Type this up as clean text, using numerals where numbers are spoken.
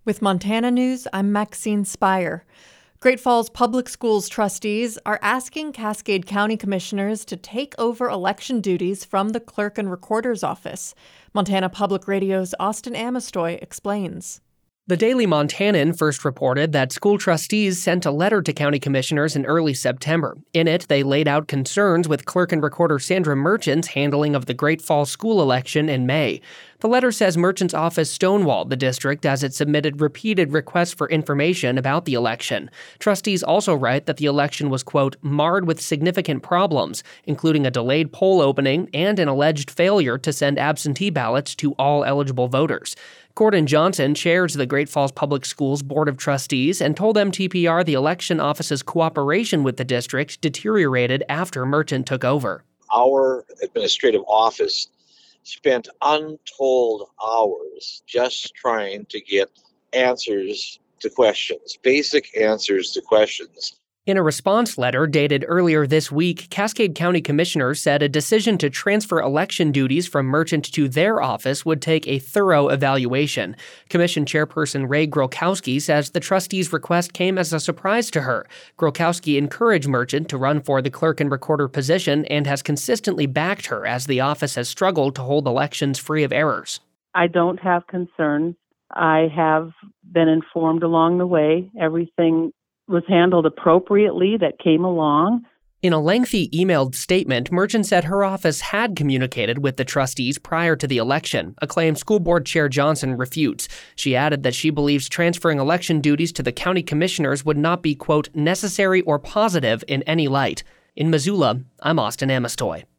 With Montana News, I'm Maxine Spire. Great Falls Public Schools trustees are asking Cascade County commissioners to take over election duties from the clerk and recorder's office. Montana Public Radio's Austin Amistoy explains. The Daily Montanan first reported that school trustees sent a letter to county commissioners in early September. In it, they laid out concerns with clerk and recorder Sandra Merchant's handling of the Great Falls school election in May. The letter says Merchant's office stonewalled the district as it submitted repeated requests for information about the election. Trustees also write that the election was, quote, marred with significant problems, including a delayed poll opening and an alleged failure to send absentee ballots to all eligible voters. Gordon Johnson chairs the Great Falls Public Schools Board of Trustees and told MTPR the election office's cooperation with the district deteriorated after Merchant took over. Our administrative office spent untold hours just trying to get answers to questions, basic answers to questions. In a response letter dated earlier this week, Cascade County commissioners said a decision to transfer election duties from Merchant to their office would take a thorough evaluation. Commission chairperson Ray Grokowski says the trustees' request came as a surprise to her. Grokowski encouraged Merchant to run for the clerk and recorder position and has consistently backed her as the office has struggled to hold elections free of errors. I don't have concerns. I have been informed along the way. Everything was handled appropriately that came along. In a lengthy emailed statement, Merchant said her office had communicated with the trustees prior to the election, a claim School Board Chair Johnson refutes. She added that she believes transferring election duties to the county commissioners would not be, quote, necessary or positive in any light. In Missoula, I'm Austin Amistoy.